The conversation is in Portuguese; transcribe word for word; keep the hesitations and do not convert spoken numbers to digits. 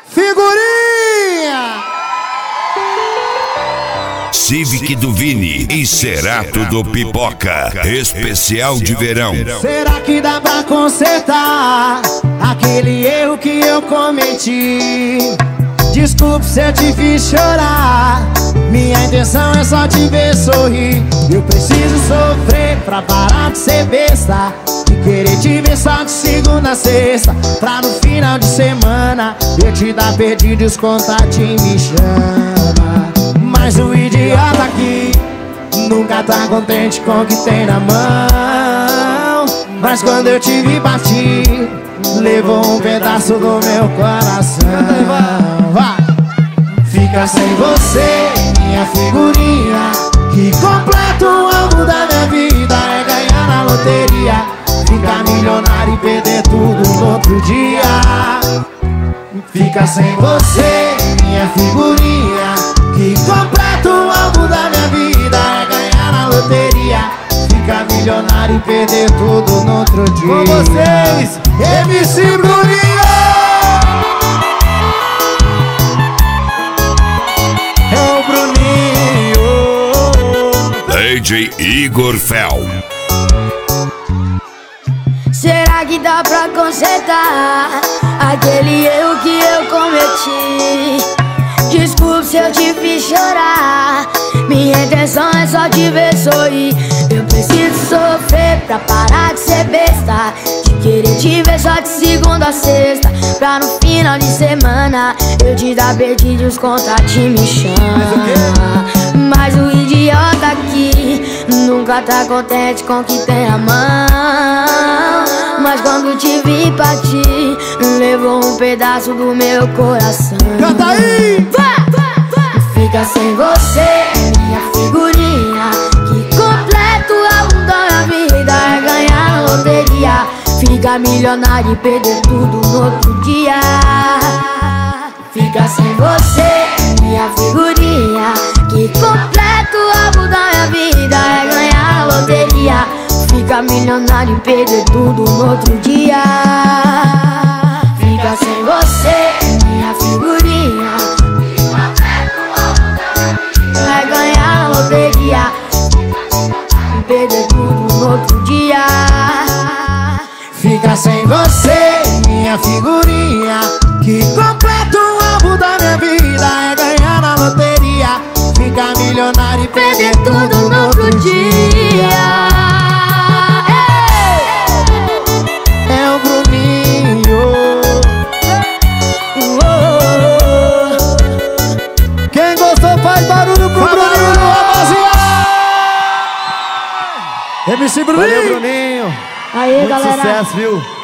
Figurinha! Civic do Vini e Cerato do Pipoca, especial de verão. Será que dá pra consertar aquele erro que eu cometi? Desculpe se eu te fiz chorar, minha intenção é só te ver sorrir. Eu preciso sofrer pra parar de ser besta, de querer te ver só de segunda a sexta, pra no final de semana eu te dar perdido e os contatinhos me chama. Mas o idiota aqui nunca tá contente com o que tem na mão. Mas quando eu te vi partir, levou um pedaço do meu coração. Fica sem você, minha figurinha, que completa o alvo da minha vida. É ganhar na loteria, ficar milionário e perder tudo no outro dia. Fica sem você, minha figurinha, que completa o alvo da minha vida. É ganhar na loteria, ficar milionário e perder tudo no outro dia. Com vocês, M C Bruninho! É o Bruninho! D J Igor Fel. Será que dá pra consertar aquele erro que eu cometi? Desculpe se eu te fiz chorar, minha intenção é só te ver sorrir. Eu preciso sofrer pra parar de ser besta, de querer te ver só de segunda a sexta, pra no final de semana eu te dar perdido e os contatinhos me chamam. Mas o idiota aqui nunca tá contente com o que tem a mão. Mas quando te vi partir, levou um pedaço do meu coração. Canta aí! Fica sem você, minha figurinha, que completa o alvo da minha vida. É ganhar na loteria, ficar milionário e perder tudo no outro dia. Fica sem você, minha figurinha, que completa o alvo da minha vida. É ganhar na loteria, ficar milionário e perder tudo no outro dia. Fica sem você, minha figurinha, vai ganhar na loteria, perder tudo no outro dia. Fica sem você, minha figurinha, que completa o alvo da minha vida. É ganhar na loteria, ficar milionário e perder tudo no outro dia. É o Bruninho. Quem gostou faz barulho pro Bruninho, rapaziada! M C Bruninho! Aí, Muito galera. sucesso, viu?